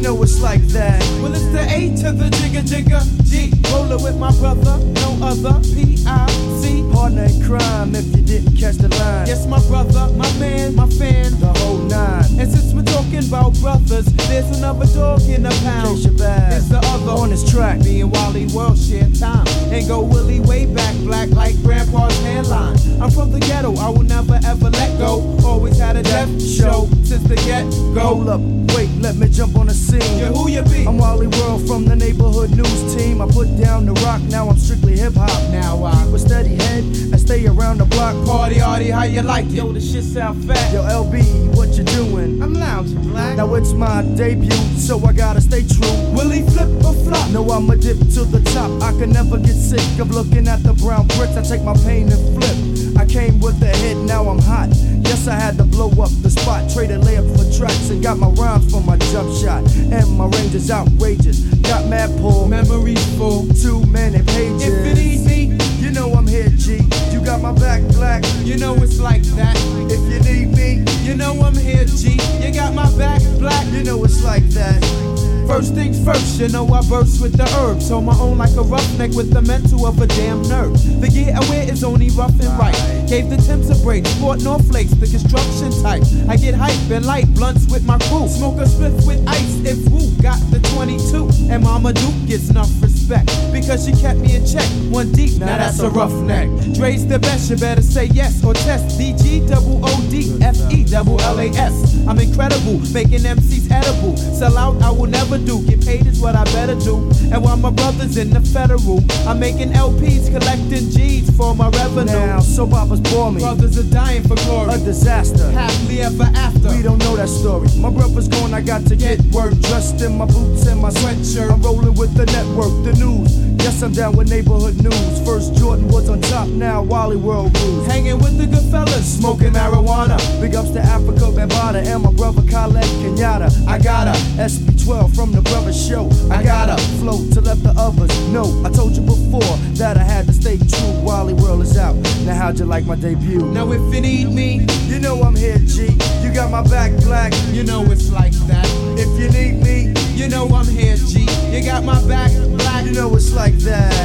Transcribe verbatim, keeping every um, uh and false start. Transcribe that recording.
know it's like that. Well, it's the A to the jigger jigger G. Rollin' with my brother, no other. P I C. Partner in crime if you didn't catch the line. Yes, my brother, my man, my fan, the whole nine. And since we're talking about brothers, there's another dog in the pound. It's the other on this track. Me and Wally World share time and go Willie way back, black like grandpa's hairline. I'm from the ghetto, I will never ever let go. Always had a death show since the get-go. Hold up, wait, let me jump on the scene. Yeah, who you be? I'm Wally World from the neighborhood news team. I put down the rock, now I'm strictly hip-hop. Now I keep a steady head and stay around the block. Party, arty, how you like it? Yo, the shit sound fat. Yo, L B, what you doing? I'm lounging, black. Now it's my debut, so I gotta stay true. Will he flip or flop? No, I'ma dip to the top. I can never get sick of looking at the brown bricks. I take my pain and flip. I came with the hit, now I'm hot. Yes, I had to blow up the spot. Traded layup for tracks and got my rhymes for my jump shot. And my range is outrageous. Got mad pull, memories full, too many pages. If it ain't me, you know I'm here, G. You got my back, black. You know it's like that. If you need me, you know I'm here, G. You got my back, black. You know it's like that. First things first, you know I burst with the herbs. Hold my own like a roughneck with the mental of a damn nerve. The gear I wear is only rough and right. Gave the Timbs a break, sport no flakes, the construction type. I get hype and light blunts with my crew. Smoke a Smith with ice if Woo got the twenty-two. And Mama Duke gets enough respect because she kept me in check. One deep, now, now that's, that's a roughneck. Dre's the best, you better say yes or test. D G double O D F E double L A S. I'm incredible, making M Cs edible. Sell out, I will never do. Get paid is what I better do. And while my brother's in the federal, I'm making L Ps, collecting G's for my revenue. Now, soap operas bore me. Brothers are dying for glory. A disaster. Happily ever after. We don't know that story. My brother's gone, I got to get work. Dressed in my boots and my sweatshirt. I'm rolling with the network, the news. Yes, I'm down with neighborhood news. First Jordan was on top, now Wally World rules. Hanging with the good fellas, smoking marijuana. Big ups to Africa, Bambaataa, and my brother Khaled Kenyatta. I got a S P twelve from the brother show. I got a flow to let the others know. I told you before that I had to stay true. Wally World is out. Now how'd you like my debut? Now if you need me, you know I'm here, G. You got my back, black. You know it's like that. If you need me, you know I'm here, G. You got my back, black. You know it's like that.